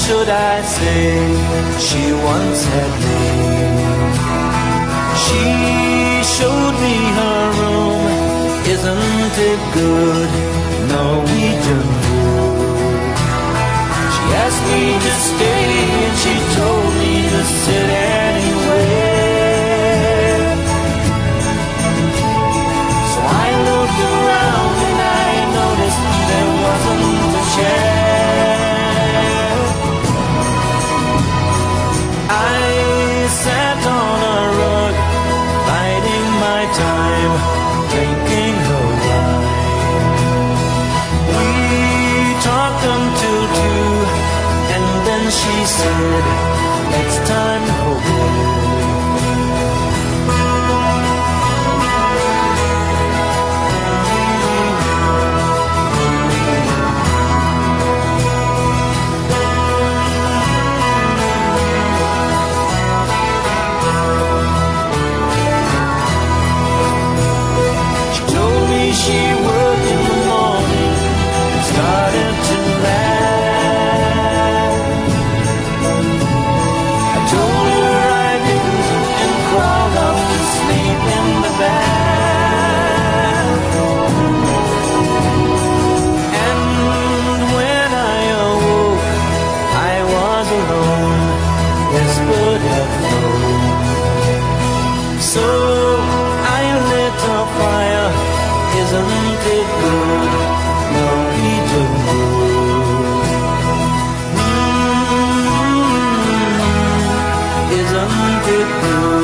should I say, she once had made. She showed me her room, isn't it good, Norwegian wood. She asked me to stay and she told me to sit anywhere. So I looked around and I noticed there wasn't a chair. I sat on a rug, biding my time, drinking her wine. We talked until 2, and then she said, it's time to go bed. She worked in the morning and started to laugh. I told her I didn't and crawled off to sleep in the bath. And when I awoke, I was alone, whispered her phone. So I lit a fire. Isn't it good, Norwegian wood? Isn't it good?